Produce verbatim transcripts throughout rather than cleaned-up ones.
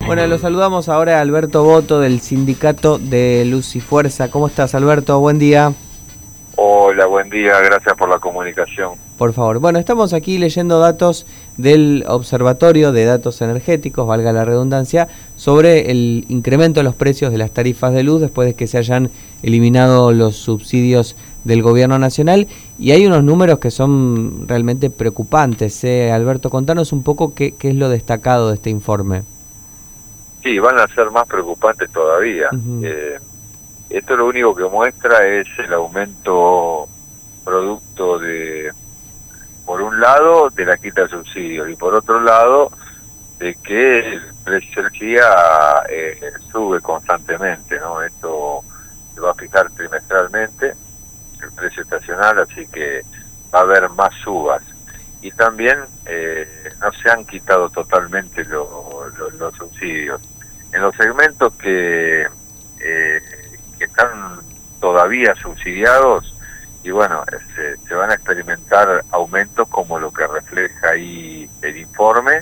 Bueno, lo saludamos ahora a Alberto Boto del Sindicato de Luz y Fuerza. ¿Cómo estás, Alberto? Buen día. Hola, buen día, gracias por la comunicación. Por favor. Bueno, estamos aquí leyendo datos del Observatorio de Datos Energéticos, valga la redundancia, sobre el incremento de los precios de las tarifas de luz después de que se hayan eliminado los subsidios del gobierno nacional, y hay unos números que son realmente preocupantes. ¿eh? Alberto, contanos un poco qué, qué es lo destacado de este informe. Sí, van a ser más preocupantes todavía. Uh-huh. eh, esto lo único que muestra es el aumento producto de, por un lado, de la quita de subsidios, y por otro lado, de que el precio de energía eh, sube constantemente, ¿no? Esto se va a fijar trimestralmente, el precio estacional, así que va a haber más subas. Y también eh, no se han quitado totalmente lo, lo, los subsidios. En los segmentos que, eh, que están todavía subsidiados, y bueno, se, se van a experimentar aumentos como lo que refleja ahí el informe,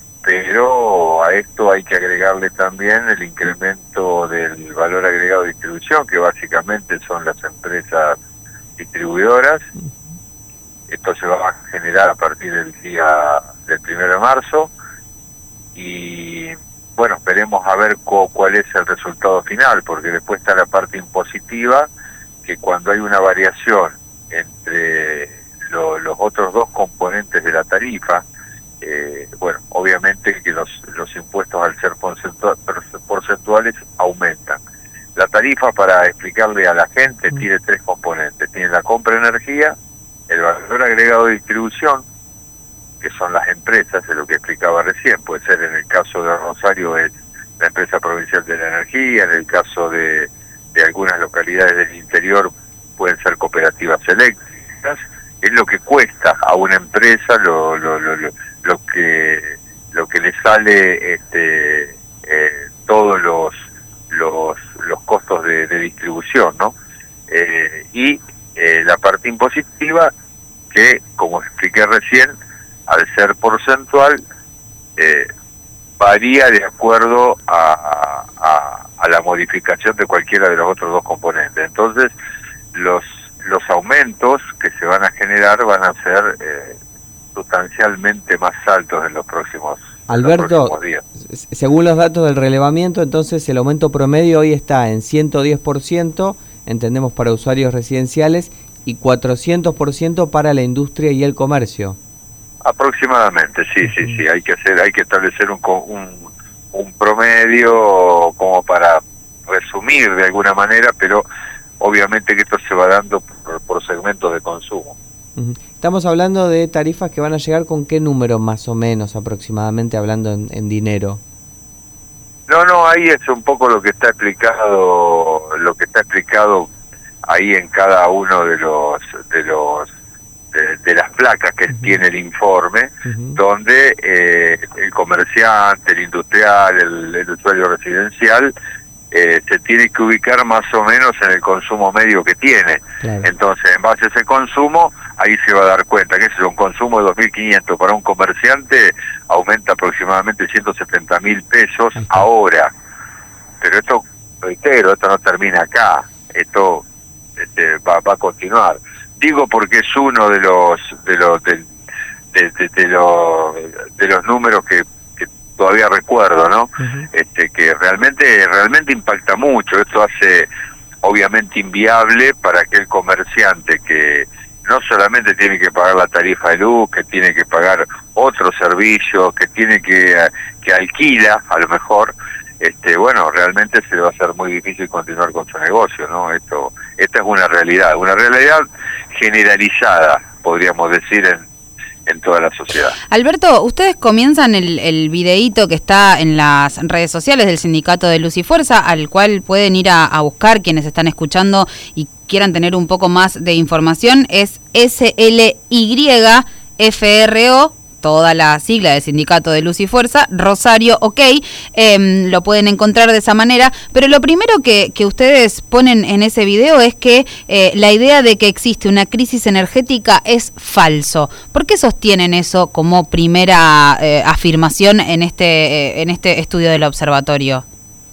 pero a esto hay que agregarle también el incremento del valor agregado de distribución, que básicamente son las empresas distribuidoras. Esto se va a generar a partir del día del primero de marzo, y bueno, esperemos a ver cu cuál es el resultado final, porque después está la parte impositiva, que cuando hay una variación entre lo, los otros dos componentes de la tarifa, eh, bueno, obviamente que los, los impuestos al ser porcentual, porcentuales aumentan. La tarifa, para explicarle a la gente, mm. tiene tres componentes. Tiene la compra de energía, el valor agregado de distribución, que son las empresas, es lo que explicaba recién. Puede ser, en el caso de Rosario, es la empresa provincial de la energía; en el caso de, de algunas localidades del interior pueden ser cooperativas eléctricas. Es lo que cuesta a una empresa, lo, lo, lo, lo, lo que lo que le sale este eh, todos los los los costos de, de distribución, ¿no? Eh, y eh, la parte impositiva, que, como expliqué recién, al ser porcentual, eh, varía de acuerdo a, a, a la modificación de cualquiera de los otros dos componentes. Entonces, los los aumentos que se van a generar van a ser eh, sustancialmente más altos en los próximos, Alberto, en los próximos días. Según los datos del relevamiento, entonces el aumento promedio hoy está en ciento diez por ciento, entendemos, para usuarios residenciales, y cuatrocientos por ciento para la industria y el comercio. Aproximadamente, sí, sí, sí. Hay que hacer, hay que establecer un, un, un promedio como para resumir de alguna manera, pero obviamente que esto se va dando por, por segmentos de consumo. Estamos hablando de tarifas que van a llegar con qué número más o menos, aproximadamente, hablando en, en dinero. No, no, ahí es un poco lo que está explicado, lo que está explicado ahí en cada uno de los de los de, de las placas que uh-huh. tiene el informe, uh-huh. donde eh, el comerciante, el industrial, el, el usuario residencial eh, se tiene que ubicar más o menos en el consumo medio que tiene. Claro. Entonces, en base a ese consumo, ahí se va a dar cuenta que es un consumo de dos mil quinientos para un comerciante, aumenta aproximadamente ciento setenta mil pesos ahora. Pero esto, reitero, esto no termina acá, esto este, va, va a continuar. Digo porque es uno de los de los de, de, de, de los de los números que, que todavía recuerdo, ¿no? Uh-huh. Este, que realmente realmente impacta mucho. Esto hace obviamente inviable para aquel comerciante que no solamente tiene que pagar la tarifa de luz, que tiene que pagar otros servicios, que tiene que que alquila, a lo mejor. Este, bueno, realmente se le va a hacer muy difícil continuar con su negocio, ¿no? Esto, esta es una realidad, una realidad generalizada, podríamos decir, en, en toda la sociedad. Alberto, ustedes comienzan el, el videíto que está en las redes sociales del Sindicato de Luz y Fuerza, al cual pueden ir a, a buscar quienes están escuchando y quieran tener un poco más de información. Es S L Y F R O toda la sigla del Sindicato de Luz y Fuerza, Rosario OK, eh, lo pueden encontrar de esa manera, pero lo primero que, que ustedes ponen en ese video es que eh, la idea de que existe una crisis energética es falso. ¿Por qué sostienen eso como primera eh, afirmación en este, eh, en este estudio del observatorio?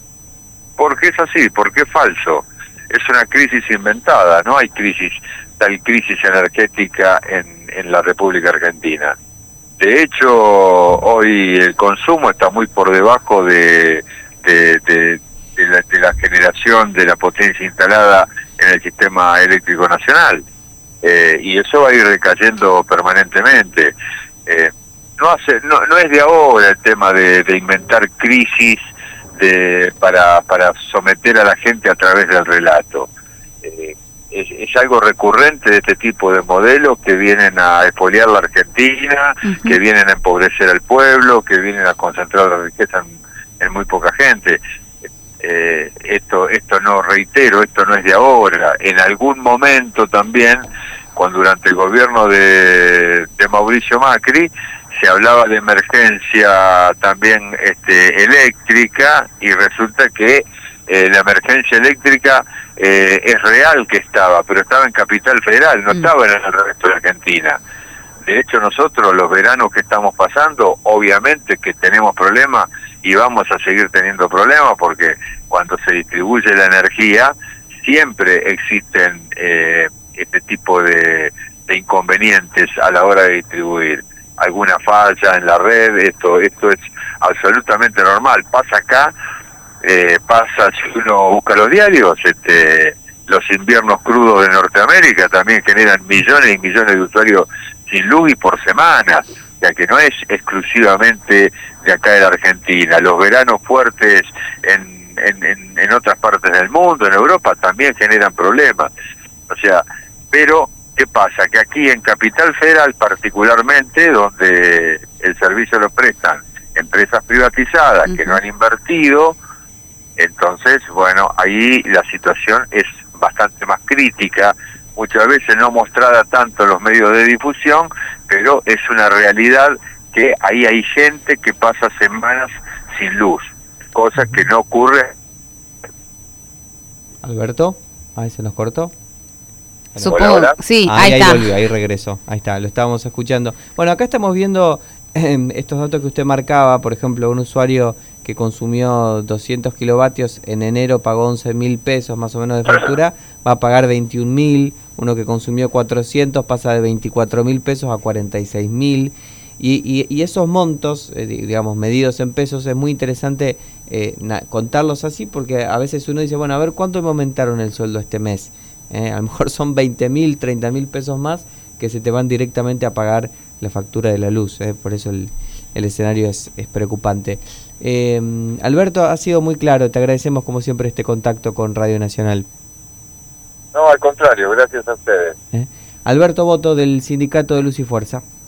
Porque es así, porque es falso. Es una crisis inventada, no hay crisis, tal crisis energética en, en la República Argentina. De hecho, hoy el consumo está muy por debajo de, de, de, de, la, de la generación de la potencia instalada en el sistema eléctrico nacional. Eh, y eso va a ir recayendo permanentemente. Eh, no, hace, no, no es de ahora el tema de, de inventar crisis de, para, para someter a la gente a través del relato. Eh, es, es algo recurrente de este tipo de modelos que vienen a expoliar la Argentina, uh-huh. que vienen a empobrecer al pueblo, que vienen a concentrar la riqueza en, en muy poca gente. Eh, esto, esto no, reitero, esto no es de ahora. En algún momento también, cuando durante el gobierno de, de Mauricio Macri, se hablaba de emergencia también este, eléctrica, y resulta que eh, la emergencia eléctrica eh, es real que estaba, pero estaba en Capital Federal, no estaba en el resto de Argentina. De hecho, nosotros los veranos que estamos pasando, obviamente que tenemos problemas y vamos a seguir teniendo problemas, porque cuando se distribuye la energía siempre existen eh, este tipo de, de inconvenientes a la hora de distribuir. Alguna falla en la red, esto esto es absolutamente normal. Pasa acá, eh, pasa si uno busca los diarios, este, los inviernos crudos de Norteamérica también generan millones y millones de usuarios sin luz y por semana, ya que no es exclusivamente de acá de la Argentina. Los veranos fuertes en, en, en, en otras partes del mundo, en Europa, también generan problemas. O sea, pero ¿qué pasa? Que aquí en Capital Federal particularmente, donde el servicio lo prestan empresas privatizadas uh-huh. que no han invertido, entonces, bueno, ahí la situación es bastante más crítica, muchas veces no mostrada tanto en los medios de difusión, pero es una realidad que ahí hay gente que pasa semanas sin luz, cosa que no ocurre. Alberto, ahí se nos cortó. Supongo, hola, hola. Sí, ahí, ahí, ahí está. volvió, ahí regresó, ahí está, lo estábamos escuchando. Bueno, acá estamos viendo eh, estos datos que usted marcaba, por ejemplo, un usuario que consumió doscientos kilovatios en enero pagó once mil pesos más o menos de factura, va a pagar veintiún mil, uno que consumió cuatrocientos pasa de veinticuatro mil pesos a cuarenta y seis mil, y, y, y esos montos, eh, digamos, medidos en pesos, es muy interesante eh, na, contarlos así, porque a veces uno dice, bueno, a ver, ¿cuánto me aumentaron el sueldo este mes? Eh, a lo mejor son veinte mil, treinta mil pesos más que se te van directamente a pagar la factura de la luz, eh, por eso el, el escenario es, es preocupante. Eh, Alberto, ha sido muy claro, te agradecemos como siempre este contacto con Radio Nacional. No, al contrario, gracias a ustedes. Eh, Alberto Boto del Sindicato de Luz y Fuerza.